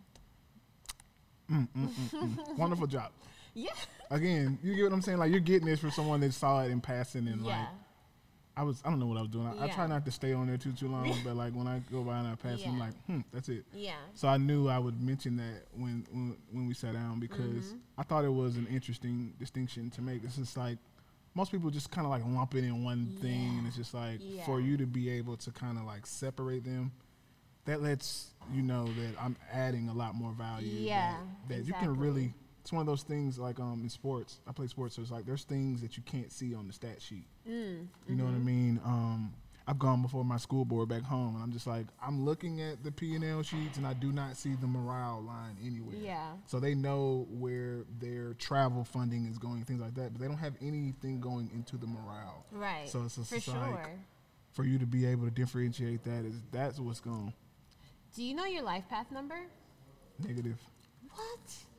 D: Mm, mm, mm, mm. Wonderful job.
H: Yeah.
D: Again, you get what I'm saying? Like, you're getting this from someone that saw it in passing and
H: Yeah.
D: like, I was I don't know what I was doing. I, I
H: Yeah.
D: try not to stay on there too too long, but like when I go by and I pass, I'm
H: Yeah.
D: like, hmm, that's it.
H: Yeah.
D: So I knew I would mention that when when, when we sat down because
H: Mm-hmm.
D: I thought it was an interesting distinction to make. It's just like most people just kind of like lump it in one thing, and it's just like
H: Yeah.
D: for you to be able to kind of like separate them, that lets you know that I'm adding a lot more value.
H: Yeah,
D: that, that you
H: exactly.
D: can really. It's one of those things like um in sports. I play sports, so it's like there's things that you can't see on the stat sheet.
H: Mm,
D: You know what I
H: mm-hmm.
D: mean? Um, I've gone before my school board back home, and I'm just like, I'm looking at the P and L sheets, and I do not see the morale line anywhere.
H: Yeah.
D: So they know where their travel funding is going, things like that, but they don't have anything going into the morale.
H: Right.
D: So it's just
H: For
D: like,
H: sure.
D: for you to be able to differentiate that is that's what's going
H: Do you know your life path number?
D: negative.
H: What?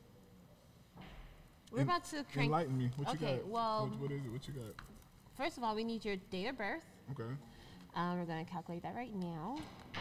H: We're
D: En-
H: about to crank.
D: Enlighten me. What you
H: Okay,
D: got?
H: well-
D: what, what is it? What you got?
H: First of all, we need your date of birth.
D: Okay.
H: Um, we're going to calculate that right now.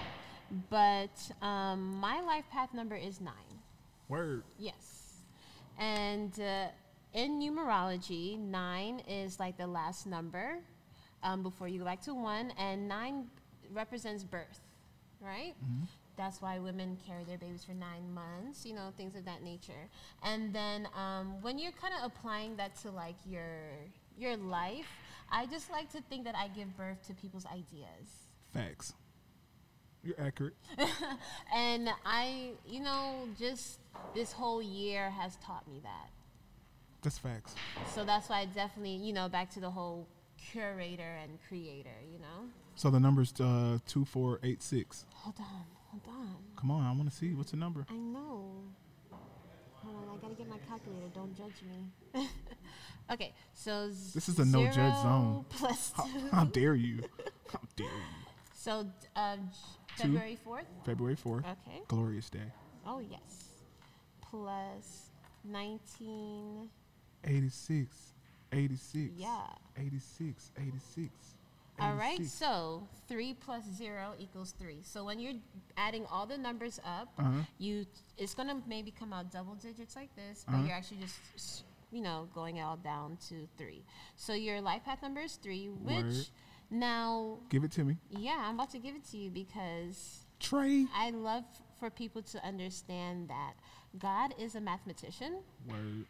H: But um, my life path number is nine.
D: Word.
H: Yes. And uh, in numerology, nine is like the last number um, before you go back to one, and nine represents birth, right? That's why women carry their babies for nine months, you know, things of that nature. And then um, when you're kind of applying that to like your your life, I just like to think that I give birth to people's ideas.
D: Facts. You're accurate.
H: And I, you know, just this whole year has taught me that.
D: That's facts.
H: So that's why I definitely, you know, back to the whole curator and creator, you know?
D: So the number's uh, two four eight six.
H: Hold on, hold on.
D: Come on, I want to see. What's the number?
H: I know. Hold on, I gotta get my calculator. Don't judge me. Okay, so z-
D: This is a no judge
H: zero
D: zone.
H: plus
D: How,
H: two.
D: how dare you? How dare you?
H: So d- uh, j-
D: Two.
H: February fourth.
D: February fourth.
H: Okay.
D: Glorious day.
H: Oh yes. Plus nineteen.
D: eighty-six. eighty-six.
H: Yeah.
D: eighty-six. eighty-six.
H: All right,
D: eighty-six.
H: so three plus zero equals three. So when you're adding all the numbers up,
D: Uh-huh.
H: you it's gonna maybe come out double digits like this, but
D: Uh-huh.
H: you're actually just s- you know going all down to three. So your life path number is three, which
D: Word.
H: now
D: Give it to me.
H: yeah, I'm about to give it to you because
D: Trey.
H: I love for people to understand that God is a mathematician.
D: Word.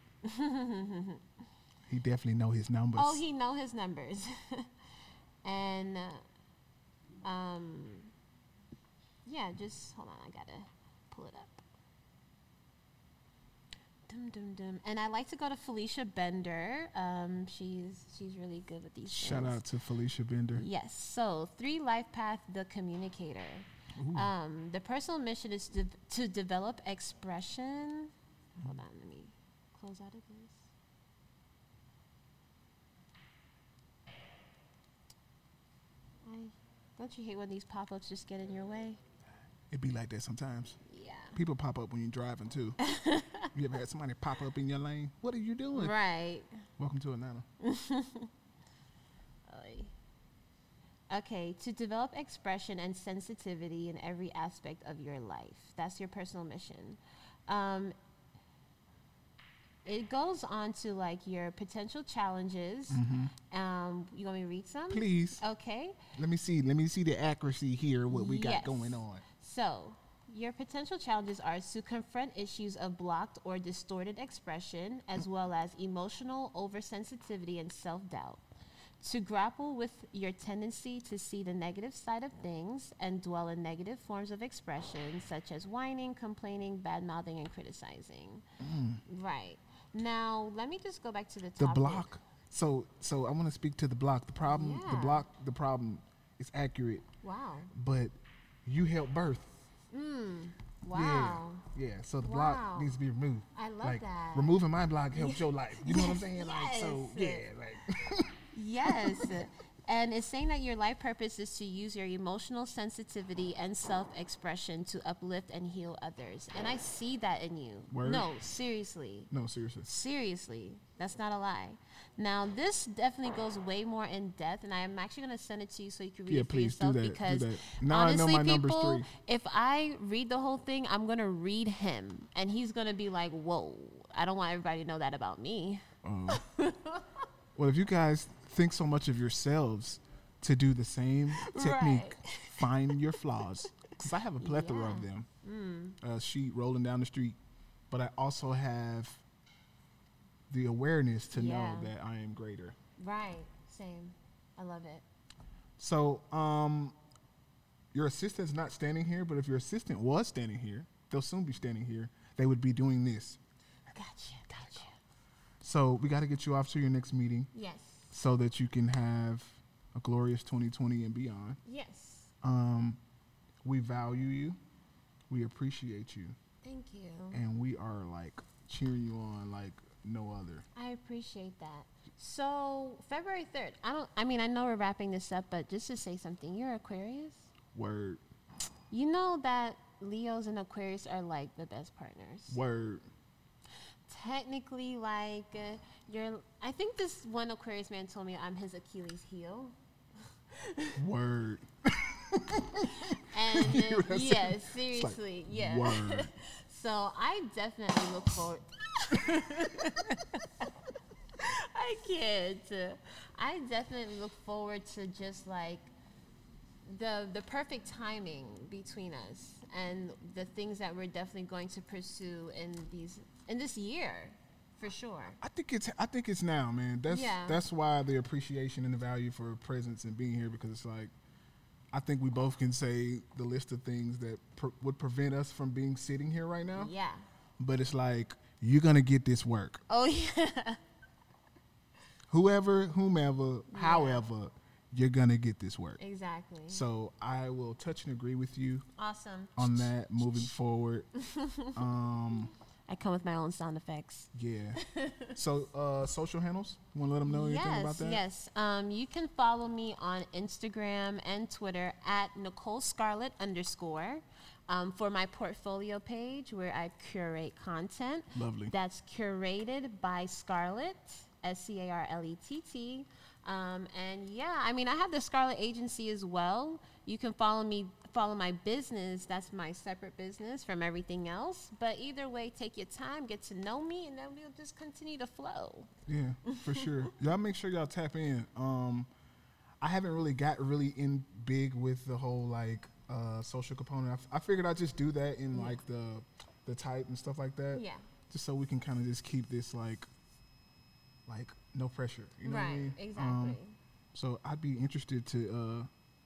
D: He definitely know his numbers.
H: Oh, he know his numbers. And uh, um, yeah, just hold on. I gotta pull it up. Dum dum dum. And I like to go to Felicia Bender. Um, she's she's really good with these.
D: Shout
H: things.
D: out to Felicia Bender.
H: Yes. So three life path, the communicator. Um, the personal mission is to, to develop expression. Hold on, let me close out of this. I, don't you hate when these pop-ups just get in your way?
D: It be like that sometimes.
H: Yeah.
D: People pop up when you're driving too. You ever had somebody pop up in your lane? What are you doing?
H: Right.
D: Welcome to Atlanta.
H: Oy. Okay, to develop expression and sensitivity in every aspect of your life. That's your personal mission. Um, it goes on to like your potential challenges. Um, you want me to read some?
D: Please.
H: Okay.
D: Let me see. Let me see the accuracy here. What we got
H: Yes.
D: going on.
H: So, your potential challenges are to confront issues of blocked or distorted expression, as well as emotional oversensitivity and self-doubt. To grapple with your tendency to see the negative side of things and dwell in negative forms of expression, such as whining, complaining, bad-mouthing, and criticizing. Right. Now, let me just go back to the
D: The
H: topic.
D: block. So, so I want to speak to the block. The problem. The
H: Yeah.
D: block. The problem is accurate,
H: Wow.
D: but you help birth.
H: Wow.
D: Yeah. Yeah. So the
H: Wow.
D: block needs to be removed.
H: I love
D: like,
H: that.
D: Removing my block helps your life. You know what I'm saying? Like, so yeah.
H: Yes.
D: Like.
H: Yes. And it's saying that your life purpose is to use your emotional sensitivity and self-expression to uplift and heal others. And I see that in you.
D: Word?
H: No, seriously.
D: No, seriously.
H: Seriously. That's not a lie. Now, this definitely goes way more in depth, and I'm actually going to send it to you so you can read
D: Yeah,
H: it for
D: please do
H: yourself.
D: that, do
H: Because
D: that. Now I know
H: honestly,
D: my number's
H: people,
D: three.
H: if I read the whole thing, I'm going to read him, and he's going to be like, whoa, I don't want everybody to know that about me.
D: Well, if you guys think so much of yourselves to do the same technique.
H: Right.
D: Find your flaws. Because I have a plethora
H: Yeah.
D: of them.
H: Mm.
D: A sheet rolling down the street. But I also have the awareness to
H: Yeah.
D: know that I am greater.
H: Right. Same. I love it.
D: So, um, your assistant's not standing here, but if your assistant was standing here, they'll soon be standing here. They would be doing this.
H: Gotcha. Gotcha.
D: So we got to get you off to your next meeting
H: Yes.
D: so that you can have a glorious twenty twenty and beyond.
H: Yes.
D: Um, we value you. We appreciate you.
H: Thank you.
D: And we are like cheering you on like no other.
H: I appreciate that. So February third. I don't. I mean, I know we're wrapping this up, but just to say something, you're Aquarius.
D: Word.
H: You know that Leos and Aquarius are like the best partners.
D: Word.
H: Technically, like uh, you're. I think this one Aquarius man told me I'm his Achilles heel.
D: Word.
H: And uh,
D: That's
H: yeah,
D: it.
H: seriously,
D: It's like,
H: yeah.
D: word.
H: So I definitely look forward. I can't. Uh, I definitely look forward to just like the the perfect timing between us and the things that we're definitely going to pursue in these in this year, for sure.
D: I think it's I think it's now, man. That's
H: Yeah.
D: that's why the appreciation and the value for presence and being here, because it's like I think we both can say the list of things that pr- would prevent us from being sitting here right now.
H: Yeah.
D: But it's like you're gonna get this work.
H: Oh yeah.
D: Whoever, whomever, however, you're gonna get this work.
H: Exactly.
D: So I will touch and agree with you
H: Awesome.
D: on that moving forward. Um,
H: I come with my own sound effects.
D: yeah. So uh, social handles. You want to let them know anything
H: yes,
D: about that?
H: Yes, um, you can follow me on Instagram and Twitter at Nicole Scarlett underscore um, for my portfolio page where I curate content.
D: Lovely.
H: That's curated by Scarlett, S C A R L E T T. Um, and yeah, I mean, I have the Scarlett Agency as well. You can follow me, follow my business. That's my separate business from everything else. But either way, take your time, get to know me, and then we'll just continue to flow.
D: Yeah, for sure. Y'all make sure y'all tap in. Um, I haven't really got really in big with the whole like uh, social component. I, f- I figured I'd just do that in
H: Yeah.
D: like the the type and stuff like that.
H: Yeah.
D: Just so we can kind of just keep this like like no pressure. You know
H: right,
D: what I mean?
H: exactly.
D: Um, so I'd be interested to uh,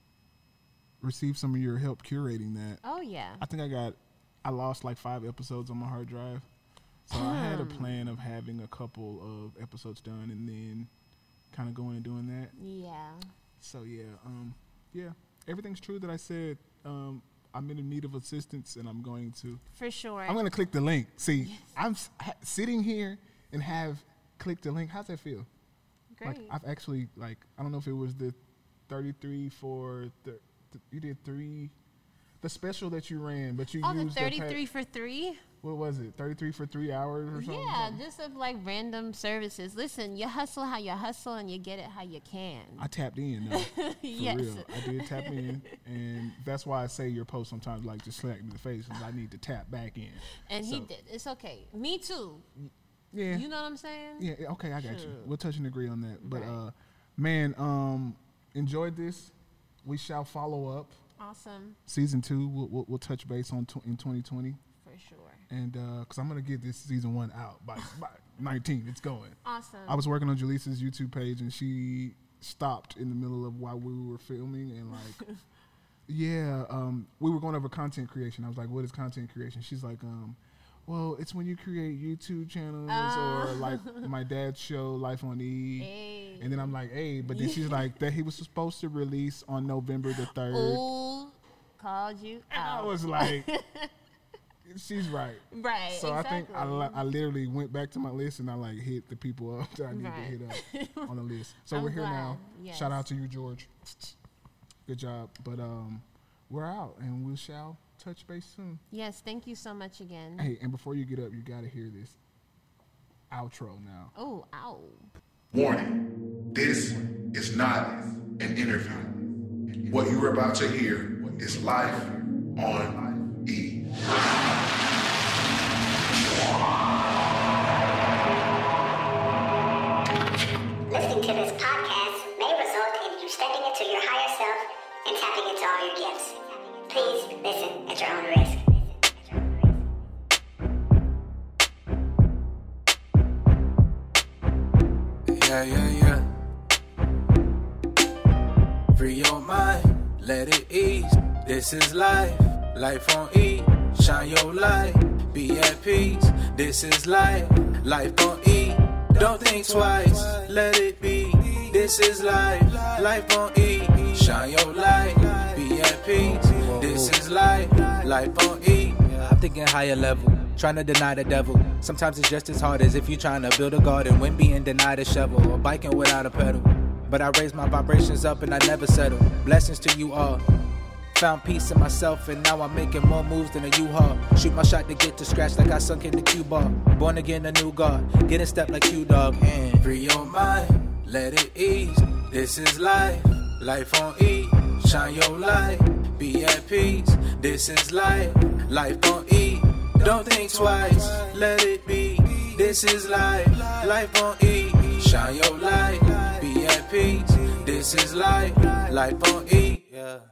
D: receive some of your help curating that.
H: Oh yeah.
D: I think I got, I lost like five episodes on my hard drive. So I had a plan of having a couple of episodes done and then kind of going and doing that.
H: Yeah.
D: So yeah, um, yeah, everything's true that I said. Um, I'm in need of assistance and I'm going to.
H: For sure.
D: I'm going to click the link. See, yes. I'm s- ha- sitting here and have clicked the link. How's that feel?
H: Great.
D: Like I've actually like, I don't know if it was the thirty-three for, th- th- you did three, the special that you ran, but you
H: oh,
D: used
H: the thirty-three for three?
D: What was it? thirty-three for three hours or something?
H: Yeah, just of like random services. Listen, you hustle how you hustle and you get it how you can.
D: I tapped in though. For
H: yes.
D: real. I did tap in. And that's why I say your post sometimes like just slap me in the face because I need to tap back in.
H: And
D: so,
H: he did. It's okay. Me too.
D: Yeah.
H: You know what I'm saying?
D: Yeah, okay, I got
H: True.
D: you. We'll touch and agree on that. But
H: right.
D: uh man, um enjoyed this. We shall follow up.
H: Awesome.
D: Season two, we'll, we'll, we'll touch base on tw- in twenty twenty.
H: For sure.
D: And because uh, I'm going to get this season one out by, by nineteen. It's going.
H: Awesome.
D: I was working on Jaleesa's YouTube page, and she stopped in the middle of while we were filming. And, like, yeah, um, we were going over content creation. I was like, what is content creation? She's like, um, well, it's when you create YouTube channels uh. or, like, my dad's show, Life on E.
H: Hey.
D: And then I'm like, hey. But then she's like, that he was supposed to release on November the third.
H: Ooh, called you
D: and
H: out.
D: I was like... She's right.
H: Right.
D: So
H: exactly.
D: I think I, li- I literally went back to my list and I like hit the people up that I need
H: right.
D: to hit up on the list. So
H: I'm
D: we're here
H: glad.
D: now.
H: Yes.
D: Shout out to you, George. Good job. But um, we're out and we shall touch base soon.
H: Yes. Thank you so much again.
D: Hey, and before you get up, you got to hear this outro now.
H: Oh, ow.
E: Warning. This is not an interview. What you are about to hear is live on E.
F: Listening to this podcast may result in you stepping into your higher
G: Yeah, yeah, yeah. Free your mind, let it ease. This is life, life on E. Shine your light, be at peace. This is life, life on E. Don't think twice, let it be. This is life, life on E. Shine your light, be at peace. This is life, life on E.
I: I'm thinking higher level, trying to deny the devil. Sometimes it's just as hard as if you're trying to build a garden when being denied a shovel or biking without a pedal. But I raise my vibrations up and I never settle. Blessings to you all. Found peace in myself and now I'm making more moves than a U-Haul. Shoot my shot to get to scratch like I sunk in the cue ball. Born again a new God, getting step like you dog. And
G: free your mind, let it ease. This is life, life on E. Shine your light, be at peace. This is life, life on E. Don't think twice, let it be. This is life, life on E. Shine your light, be at peace. This is life, life on E. Yeah.